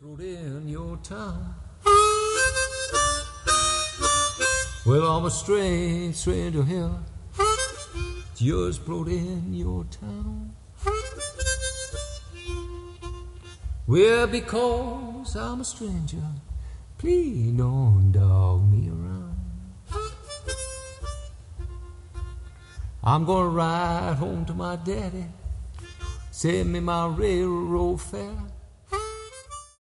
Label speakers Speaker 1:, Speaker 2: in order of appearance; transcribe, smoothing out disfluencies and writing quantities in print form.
Speaker 1: Rode in your town. Well, I'm a stranger here. Just rode in your town. Well, because I'm a stranger, please don't dog me around. I'm gonna ride home to my daddy, send me my railroad fare.